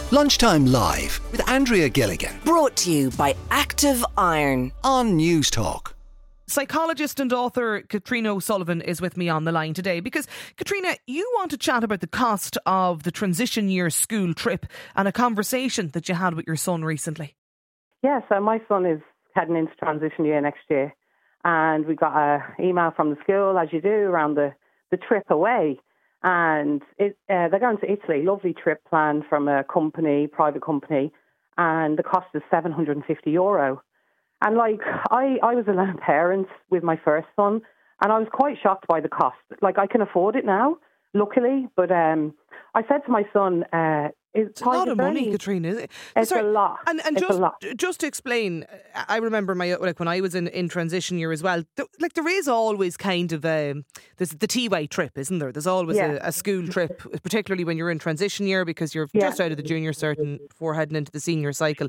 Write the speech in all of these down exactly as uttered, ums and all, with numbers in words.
Lunchtime Live with Andrea Gilligan Brought to you by Active Iron on News Talk. Psychologist and author Katrina O'Sullivan is with me on the line today because, Katrina, you want to chat about the cost of the transition year school trip and a conversation that you had with your son recently. Yeah, so my son is heading into transition year next year, and we got an email from the school, as you do, around the, the trip away. And it, uh, they're going to Italy, lovely trip planned from a company, private company, and the cost is seven hundred fifty euro. And like, I, I was a lone parent with my first son, and I was quite shocked by the cost. Like, I can afford it now, luckily, but um, I said to my son, uh, it's, it's a lot of money, Katrina, isn't it? It's Sorry, a lot. And, and it's just, a lot. just to explain, I remember my like when I was in, in transition year as well, th- like there is always kind of a, there's the T Y trip, isn't there? There's always Yeah. a, a school trip, particularly when you're in transition year because you're Yeah. just out of the junior cert and before heading into the senior cycle.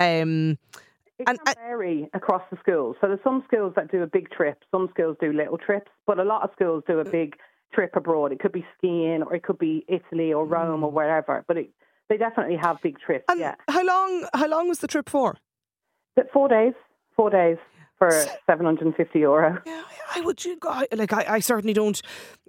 Um, It And- can vary across the schools. So there's some schools that do a big trip, some schools do little trips, but a lot of schools do a big trip abroad. It could be skiing, or it could be Italy or Rome or wherever, but it, they definitely have big trips, and yeah. how long, how long was the trip for? But four days, four days for seven hundred fifty euro. Yeah, I would. Like, I, I certainly don't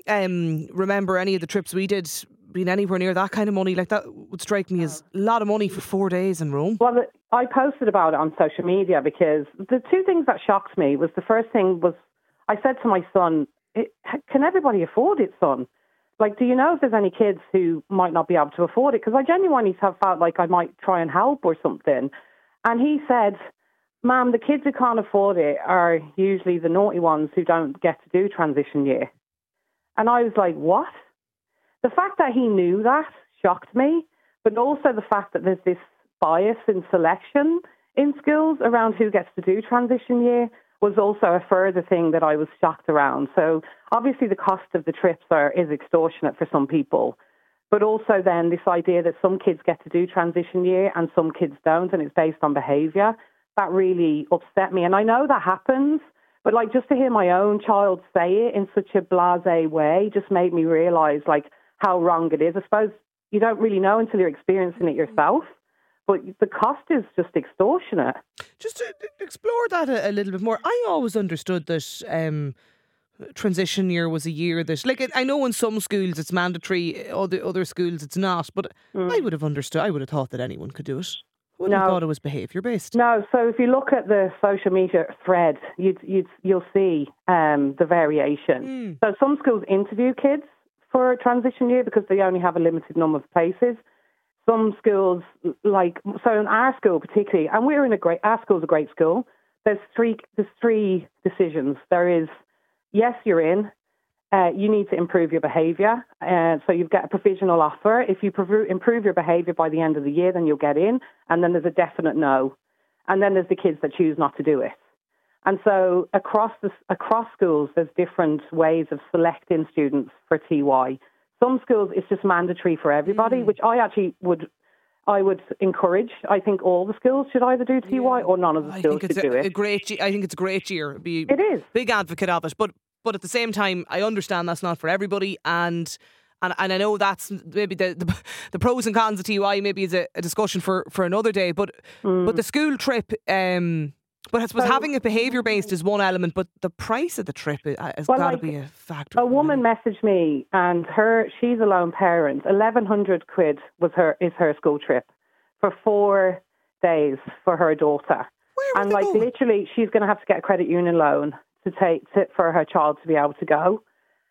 um, remember any of the trips we did being anywhere near that kind of money. Like, that would strike me as a lot of money for four days in Rome. Well, I posted about it on social media because the two things that shocked me was the first thing was I said to my son, it, can everybody afford it, son? Like, do you know if there's any kids who might not be able to afford it? Because I genuinely have felt like I might try and help or something. And he said, Ma'am, the kids who can't afford it are usually the naughty ones who don't get to do transition year. And I was like, what? The fact that he knew that shocked me, but also the fact that there's this bias in selection in schools around who gets to do transition year was also a further thing that I was shocked around. So obviously the cost of the trips are, is extortionate for some people, but also then this idea that some kids get to do transition year and some kids don't, and it's based on behaviour, that really upset me. And I know that happens, but like just to hear my own child say it in such a blasé way just made me realise like how wrong it is. I suppose you don't really know until you're experiencing it yourself. But the cost is just extortionate. Just to explore that a, a little bit more, I always understood that um, transition year was a year that, like, I know in some schools it's mandatory, other other schools it's not. But mm. I would have understood. I would have thought that anyone could do it. I wouldn't no. have thought it was behaviour based. No. So if you look at the social media thread, you'd, you'd you'll see um, the variation. Mm. So some schools interview kids for transition year because they only have a limited number of places. Some schools, like, so in our school particularly, and we're in a great, our school's a great school, there's three, there's three decisions. There is, yes, you're in, uh, you need to improve your behaviour, uh, so you get a provisional offer. If you prov- improve your behaviour by the end of the year, then you'll get in, and then there's a definite no. And then there's the kids that choose not to do it. And so across the, across schools, there's different ways of selecting students for T Y. Some schools, it's just mandatory for everybody, mm. which I actually would I would encourage. I think all the schools should either do T Y yeah. or none of the schools I think it's should a, do it. A great, I think it's a great year. Be it is. Big advocate of it. But but at the same time, I understand that's not for everybody. And and, and I know that's maybe the, the, the pros and cons of T Y maybe is a, a discussion for, for another day. But mm. but the school trip... Um, But I suppose so, having it behaviour-based is one element, but the price of the trip has well, got to like, be a factor. A woman messaged me, and her she's a lone parent. eleven hundred quid was her is her school trip for four days for her daughter. Where and like going? literally, she's going to have to get a credit union loan to take to, for her child to be able to go.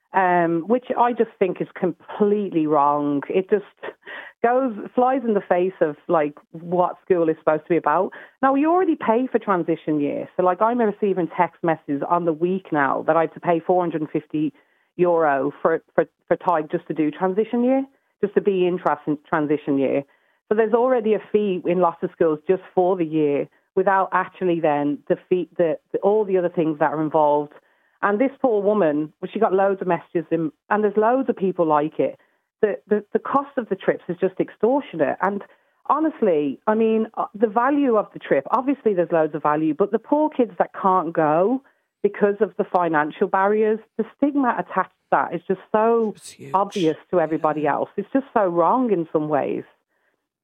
Um, which I just think is completely wrong. It just goes flies in the face of like what school is supposed to be about. Now we already pay for transition year, so like I'm receiving text messages on the week now that I have to pay four hundred fifty euro for for for T Y just to do transition year, just to be in trans- transition year. So there's already a fee in lots of schools just for the year, without actually then the fee, the, the all the other things that are involved. And this poor woman, well, she got loads of messages, in, and there's loads of people like it. The, the the cost of the trips is just extortionate. And honestly, I mean, the value of the trip, obviously there's loads of value, but the poor kids that can't go because of the financial barriers, the stigma attached to that is just so obvious to everybody else. It's just so wrong in some ways.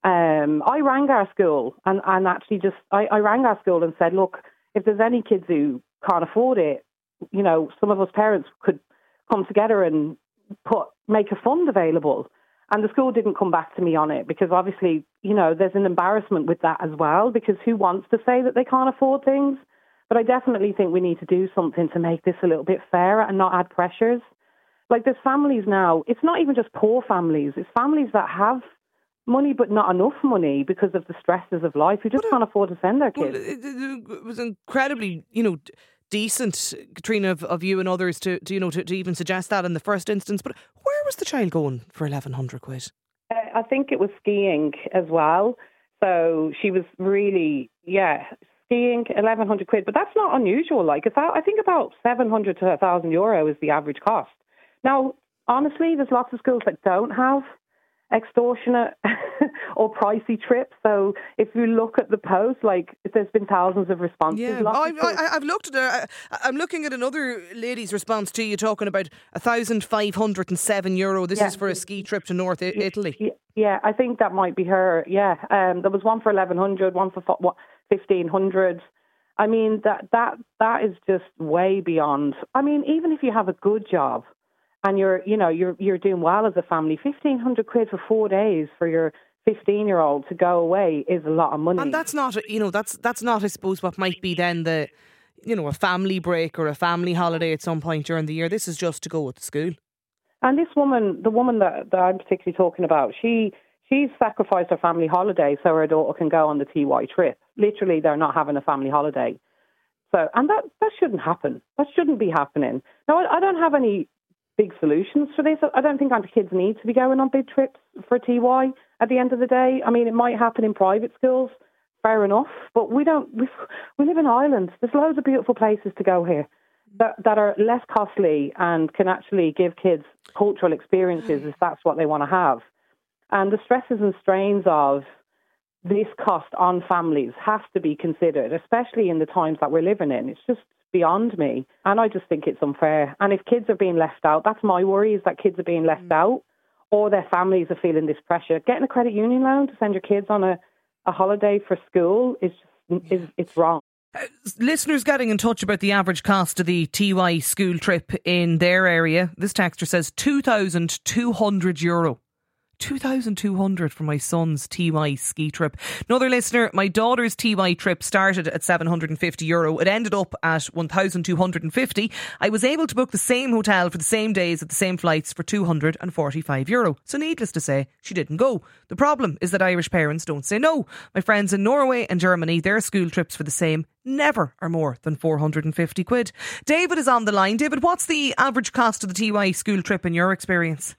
um, I rang our school and, and actually just, I, I rang our school and said, look, if there's any kids who can't afford it, you know, some of us parents could come together and put make a fund available. And the school didn't come back to me on it because obviously, you know, there's an embarrassment with that as well, because who wants to say that they can't afford things? But I definitely think we need to do something to make this a little bit fairer and not add pressures. Like, there's families now, it's not even just poor families, it's families that have money but not enough money because of the stresses of life, who just can't afford to send their kids. Well, it, it was incredibly, you know, decent, Katrina, of, of you and others to, to you know to, to even suggest that in the first instance. But where was the child going for eleven hundred quid? Uh, I think it was skiing as well. So she was really, yeah, skiing, eleven hundred quid. But that's not unusual. Like, it's, I think about seven hundred to one thousand euro is the average cost. Now, honestly, there's lots of schools that don't have extortionate or pricey trips. So if you look at the post, like, there's been thousands of responses. Yeah, I, I, I've looked at it. I'm looking at another lady's response to you talking about one thousand five hundred seven euro. This yeah. is for a ski trip to North Italy. Yeah, yeah, I think that might be her. Yeah, um, there was one for eleven hundred, one for what, fifteen hundred. I mean, that that that is just way beyond. I mean, even if you have a good job and you're, you know, you're you're doing well as a family, fifteen hundred quid for four days for your fifteen-year-old to go away is a lot of money. And that's not, you know, that's that's not, I suppose, what might be then the, you know, a family break or a family holiday at some point during the year. This is just to go with the school. And this woman, the woman that, that I'm particularly talking about, she she's sacrificed her family holiday so her daughter can go on the T Y trip. Literally, they're not having a family holiday. So, and that, that shouldn't happen. That shouldn't be happening. Now, I, I don't have any big solutions for this. I don't think our kids need to be going on big trips for T Y at the end of the day. I mean, it might happen in private schools, fair enough, but we don't, we we live in Ireland. There's loads of beautiful places to go here that, that are less costly and can actually give kids cultural experiences if that's what they want to have. And the stresses and strains of this cost on families has to be considered, especially in the times that we're living in. It's just beyond me. And I just think it's unfair. And if kids are being left out, that's my worry, is that kids are being left mm. out, or their families are feeling this pressure. Getting a credit union loan to send your kids on a, a holiday for school is just, is it's wrong. Uh, listeners getting in touch about the average cost of the T Y school trip in their area. This texter says two thousand two hundred euro. two thousand two hundred for my son's T Y ski trip. Another listener, my daughter's T Y trip started at seven hundred fifty euro. It ended up at one thousand two hundred fifty. I was able to book the same hotel for the same days at the same flights for two hundred forty-five euro. So needless to say, she didn't go. The problem is that Irish parents don't say no. My friends in Norway and Germany, their school trips for the same never are more than four hundred fifty quid. David is on the line. David, what's the average cost of the T Y school trip in your experience?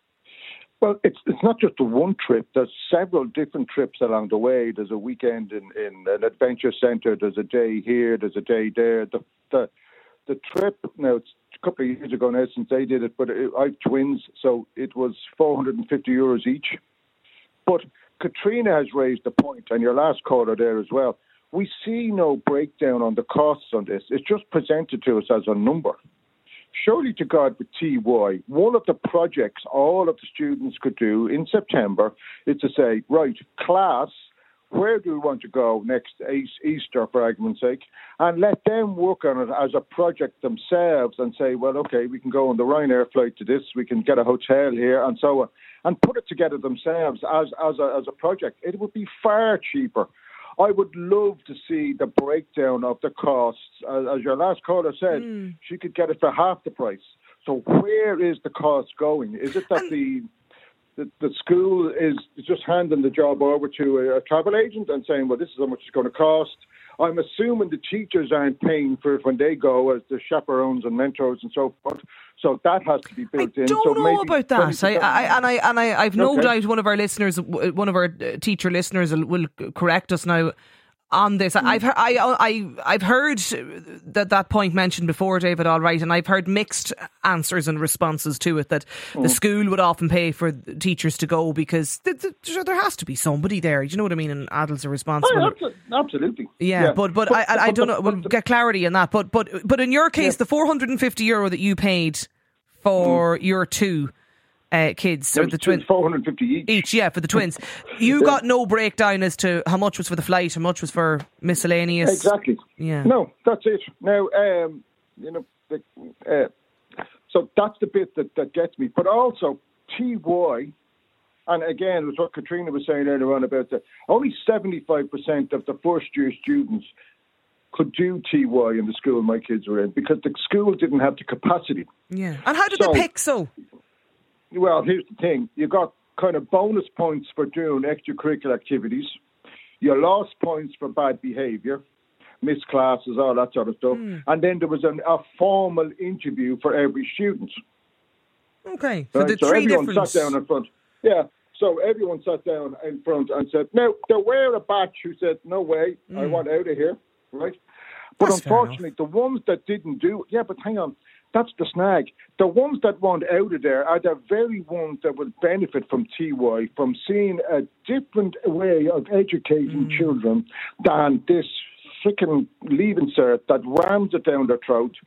Well, it's it's not just the one trip. There's several different trips along the way. There's a weekend in, in an adventure centre. There's a day here. There's a day there. The the, the trip, now, it's a couple of years ago now since they did it, but it, I have twins, so it was four hundred fifty euros each. But Katrina has raised the point, and your last caller there as well. We see no breakdown on the costs on this. It's just presented to us as a number. Surely to God, with T Y, one of the projects all of the students could do in September is to say, right, class, where do we want to go next Easter, for argument's sake, and let them work on it as a project themselves and say, well, okay, we can go on the Ryanair flight to this, we can get a hotel here, and so on, and put it together themselves as, as, a, as a project. It would be far cheaper. I would love to see the breakdown of the costs. As, as your last caller said, mm. she could get it for half the price. So where is the cost going? Is it that the, the the school is just handing the job over to a, a travel agent and saying, well, this is how much it's going to cost? I'm assuming the teachers aren't paying for it when they go as the chaperones and mentors and so forth. So that has to be built I in. I don't so know maybe about that. I, I, and I and I, I've no okay. doubt one of our listeners, one of our teacher listeners, will, will correct us now on this. Mm. I've heard, I, I, I've heard that that point mentioned before, David. All right, and I've heard mixed answers and responses to it. That mm. the school would often pay for teachers to go because th- th- there has to be somebody there. Do you know what I mean? And adults are responsible. Oh, absolutely. Yeah, yeah. but but, but I, I, I don't know. We'll get clarity on that. But but but in your case, yeah. the four hundred fifty euro that you paid for mm. your two, uh, kids. There or was the twins. four hundred fifty each. Each, yeah, for the twins. You Yeah. got no breakdown as to how much was for the flight, how much was for miscellaneous. Exactly. Yeah. No, that's it. Now, um, you know, the, uh, so that's the bit that, that gets me. But also, T Y, and again, it was what Katrina was saying earlier on about that, only seventy-five percent of the first-year students could do T Y in the school my kids were in because the school didn't have the capacity. Yeah. And how did So- they pick so? Well, here's the thing. You got kind of bonus points for doing extracurricular activities. You lost points for bad behaviour, missed classes, all that sort of stuff. Mm. And then there was an, a formal interview for every student. Okay. So Right? the So three everyone different. sat down in front. Yeah. So everyone sat down in front and said, "Now, there were a batch who said, no way, I Mm. want out of here." Right? But That's fair unfortunately, the ones that didn't do it, yeah, but hang on, that's the snag. The ones that want out of there are the very ones that would benefit from T Y, from seeing a different way of educating Mm. children than this freaking leaving cert that rams it down their throat.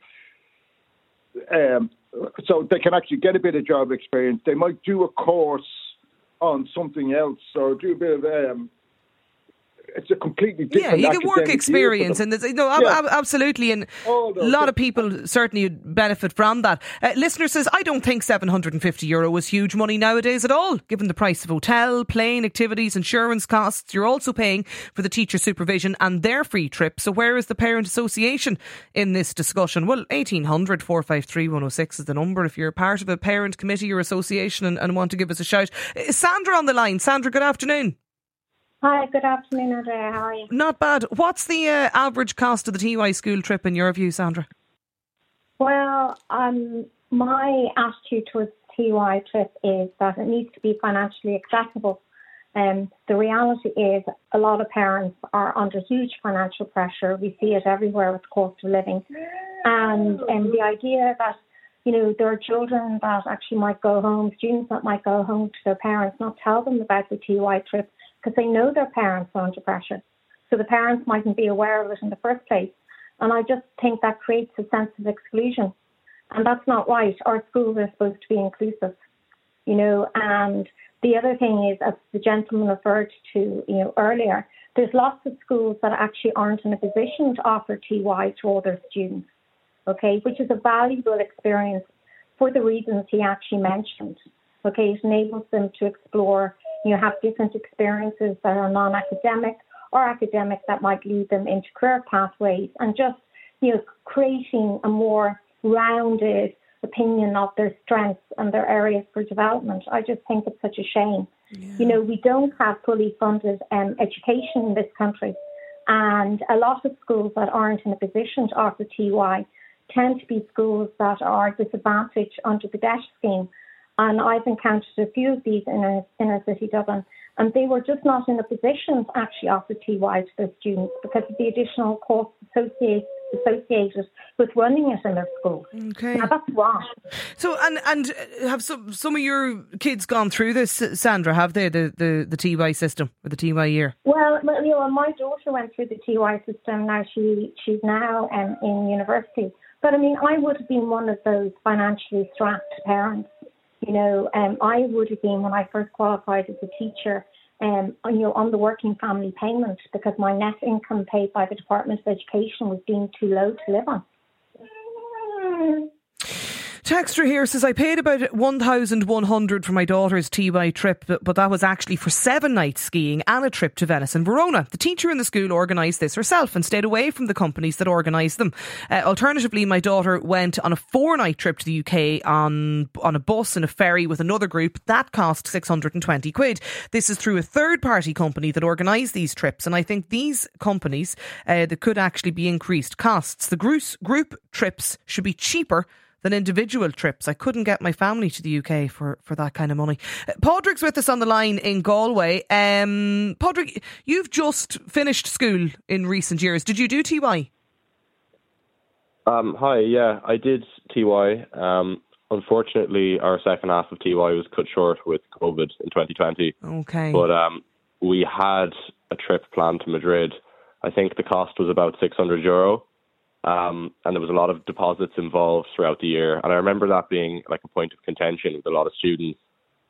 Um, so they can actually get a bit of job experience. They might do a course on something else or do a bit of um, it's a completely Yeah, different you get work academic year for experience, them. and there's, no, ab- Yeah. ab- absolutely, and All a those lot things. of people certainly would benefit from that. Uh, listener says, I don't think seven hundred fifty euro is huge money nowadays at all, given the price of hotel, plane, activities, insurance costs. You're also paying for the teacher supervision and their free trip. So where is the parent association in this discussion? Well, eighteen hundred, four five three, one oh six is the number if you're part of a parent committee or association and, and want to give us a shout. Is Sandra on the line? Sandra, good afternoon. Hi, good afternoon, Andrea. How are you? Not bad. What's the uh, average cost of the T Y school trip in your view, Sandra? Well, um, my attitude towards the T Y trip is that it needs to be financially accessible. Um, the reality is a lot of parents are under huge financial pressure. We see it everywhere with cost of living. And um, the idea that, you know, there are children that actually might go home, students that might go home to their parents, not tell them about the T Y trip, because they know their parents are under pressure. So the parents mightn't be aware of it in the first place. And I just think that creates a sense of exclusion. And that's not right. Our schools are supposed to be inclusive, you know. And the other thing is, as the gentleman referred to, you know, earlier, there's lots of schools that actually aren't in a position to offer T Y to all their students, okay, which is a valuable experience for the reasons he actually mentioned. Okay, it enables them to explore, you know, have different experiences that are non-academic or academic that might lead them into career pathways, and just, you know, creating a more rounded opinion of their strengths and their areas for development. I just think it's such a shame. Yeah. You know, we don't have fully funded um, education in this country, and a lot of schools that aren't in a position to offer T Y tend to be schools that are disadvantaged under the debt scheme. And I've encountered a few of these in inner, inner city Dublin, and they were just not in a position to actually offer T Y to their students because of the additional costs associated associated with running it in their school. Okay. Now, that's wrong. So, and and have some some of your kids gone through this, Sandra? Have they the, the, the T Y system or the T Y year? Well, you know, my daughter went through the T Y system. Now she she's now um, in university. But I mean, I would have been one of those financially strapped parents. You know, um, I would have been when I first qualified as a teacher, um, you know, on the working family payment because my net income paid by the Department of Education was deemed too low to live on. Texter here says, I paid about one thousand one hundred for my daughter's T Y trip, but, but that was actually for seven nights skiing and a trip to Venice and Verona. The teacher in the school organised this herself and stayed away from the companies that organised them. Uh, alternatively, my daughter went on a four-night trip to the U K on on a bus and a ferry with another group. That cost six hundred twenty quid. This is through a third-party company that organised these trips, and I think these companies, uh, there could actually be increased costs. The group, group trips should be cheaper than individual trips. I couldn't get my family to the U K for, for that kind of money. Uh, Padraig's with us on the line in Galway. Um, Padraig, you've just finished school in recent years. Did you do T Y? Um, hi, yeah, I did T Y. Um, unfortunately, our second half of T Y was cut short with COVID in twenty twenty. Okay. But um, we had a trip planned to Madrid. I think the cost was about six hundred euro. Um, and there was a lot of deposits involved throughout the year. And I remember that being like a point of contention with a lot of students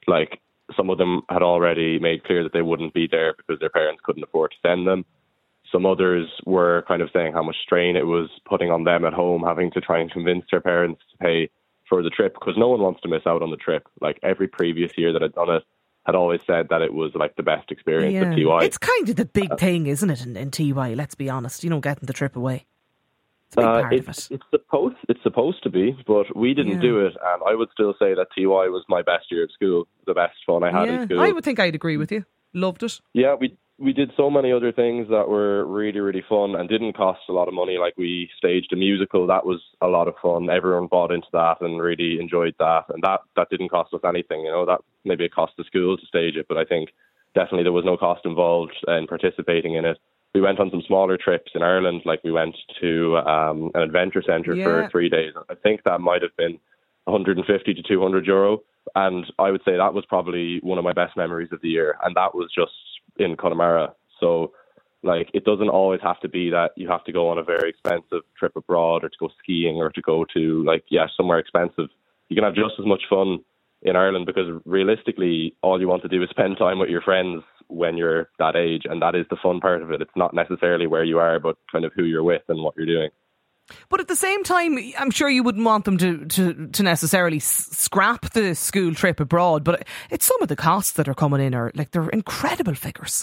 like some of them had already made clear that they wouldn't be there because their parents couldn't afford to send them. Some others were kind of saying how much strain it was putting on them at home, having to try and convince their parents to pay for the trip, because no one wants to miss out on the trip. Like every previous year that I'd done it had always said that it was like the best experience Yeah. of T Y. It's kind of the big thing, isn't it, in, in T Y? Let's be honest. You know, getting the trip away. It's a big Uh, part it's, of it. it's supposed it's supposed to be, but we didn't Yeah. do it, and I would still say that T Y was my best year of school, the best fun I had Yeah, in school. I would think I'd agree with you. Loved it. Yeah, we we did so many other things that were really, really fun and didn't cost a lot of money. Like we staged a musical, that was a lot of fun. Everyone bought into that and really enjoyed that, and that that didn't cost us anything. You know, that maybe it cost the school to stage it, but I think definitely there was no cost involved in participating in it. We went on some smaller trips in Ireland, like we went to um, an adventure centre Yeah. for three days. I think that might have been one hundred fifty to two hundred euro. And I would say that was probably one of my best memories of the year. And that was just in Connemara. So, like, it doesn't always have to be that you have to go on a very expensive trip abroad or to go skiing or to go to, like, yeah, somewhere expensive. You can have just as much fun in Ireland, because realistically, all you want to do is spend time with your friends when you're that age. And that is the fun part of it. It's not necessarily where you are, but kind of who you're with and what you're doing. But at the same time, I'm sure you wouldn't want them to, to, to necessarily s- scrap the school trip abroad, but it's some of the costs that are coming in are, like, they're incredible figures.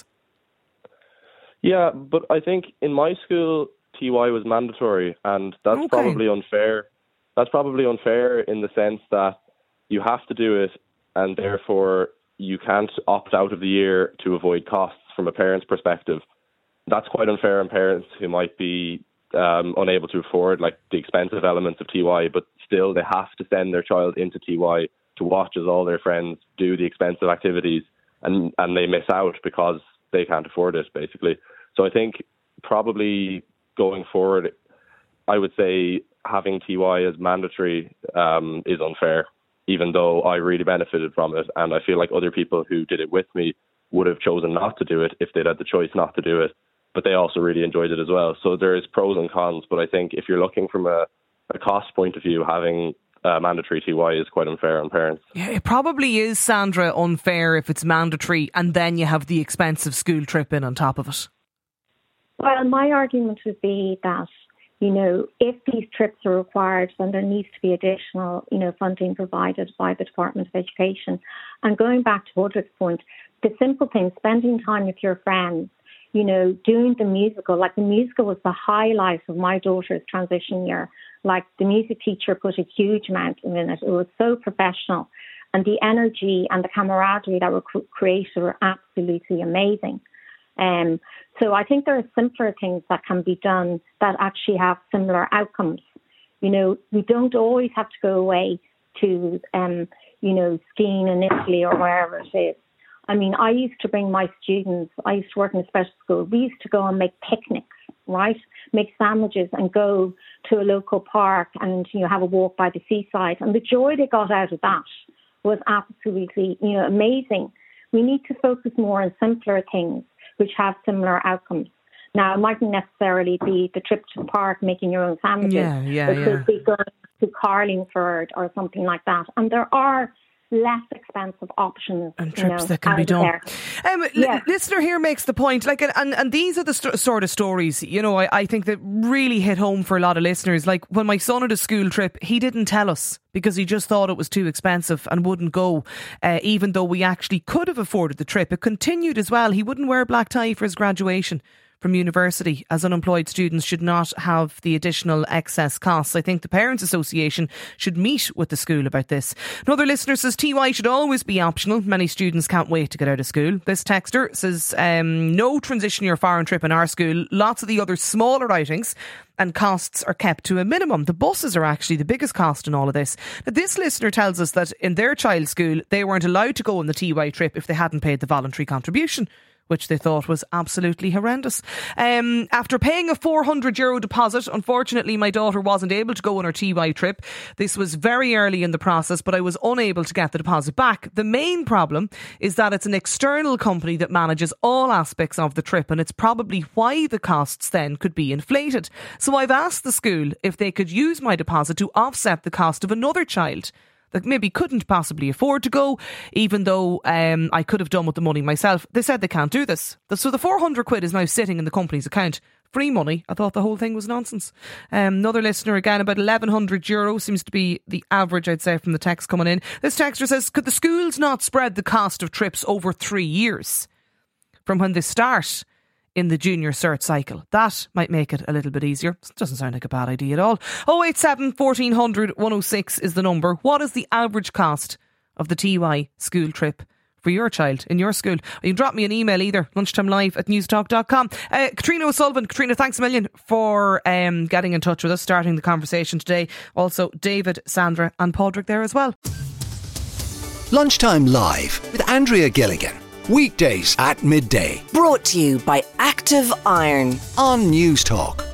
Yeah, but I think in my school, T Y was mandatory, and that's Okay. probably unfair. That's probably unfair in the sense that you have to do it, and therefore you can't opt out of the year to avoid costs from a parent's perspective. That's quite unfair on parents who might be um, unable to afford, like, the expensive elements of T Y, but still they have to send their child into T Y to watch as all their friends do the expensive activities, and, and they miss out because they can't afford it, basically. So I think probably going forward, I would say having T Y as mandatory um, is unfair, even though I really benefited from it. And I feel like other people who did it with me would have chosen not to do it if they'd had the choice not to do it. But they also really enjoyed it as well. So there is pros and cons. But I think if you're looking from a, a cost point of view, having uh, mandatory T Y is quite unfair on parents. Yeah, it probably is, Sandra, unfair if it's mandatory and then you have the expensive school trip in on top of it. Well, my argument would be that, you know, if these trips are required, then there needs to be additional, you know, funding provided by the Department of Education. And going back to Audrey's point, the simple thing, spending time with your friends, you know, doing the musical, like the musical was the highlight of my daughter's transition year. Like the music teacher put a huge amount in it. It was so professional. And the energy and the camaraderie that were created were absolutely amazing. Um, so I think there are simpler things that can be done that actually have similar outcomes. You know, we don't always have to go away to, um, you know, skiing in Italy or wherever it is. I mean, I used to bring my students, I used to work in a special school, we used to go and make picnics, right? Make sandwiches and go to a local park and, you know, have a walk by the seaside. And the joy they got out of that was absolutely, you know, amazing. We need to focus more on simpler things which have similar outcomes. Now, it mightn't necessarily be the trip to the park, making your own sandwiches. Yeah, yeah, It could yeah. be going to Carlingford or something like that. And there are less expensive options And you trips know, that can be out done. there. Um, li- Yeah. listener here makes the point, like, and, and these are the st- sort of stories, you know, I, I think that really hit home for a lot of listeners. Like when my son had a school trip, he didn't tell us because he just thought it was too expensive and wouldn't go, uh, even though we actually could have afforded the trip. It continued as well. He wouldn't wear a black tie for his graduation from university, as unemployed students should not have the additional excess costs. I think the Parents Association should meet with the school about this. Another listener says T Y should always be optional. Many students can't wait to get out of school. This texter says um, no transition year foreign trip in our school. Lots of the other smaller outings and costs are kept to a minimum. The buses are actually the biggest cost in all of this. Now, this listener tells us that in their child's school, they weren't allowed to go on the T Y trip if they hadn't paid the voluntary contribution, which they thought was absolutely horrendous. Um, after paying a four hundred euro deposit, unfortunately my daughter wasn't able to go on her T Y trip. This was very early in the process, but I was unable to get the deposit back. The main problem is that it's an external company that manages all aspects of the trip, and it's probably why the costs then could be inflated. So I've asked the school if they could use my deposit to offset the cost of another child. that maybe couldn't possibly afford to go, even though um, I could have done with the money myself. They said they can't do this. So the four hundred quid is now sitting in the company's account. Free money. I thought the whole thing was nonsense. Um, another listener, again, about eleven hundred euro seems to be the average, I'd say, from the text coming in. This texter says, could the schools not spread the cost of trips over three years from when they start in the junior cert cycle? That might make it a little bit easier. Doesn't sound like a bad idea at all. oh eight seven, fourteen hundred, one oh six is the number. What is the average cost of the T Y school trip for your child in your school? Or you can drop me an email either, lunchtime live at newstalk dot com. Uh, Katrina O'Sullivan. Katrina, thanks a million for um, getting in touch with us, starting the conversation today. Also, David, Sandra and Padraig there as well. Lunchtime Live with Andrea Gilligan. Weekdays at midday Brought to you by Active Iron. on Newstalk.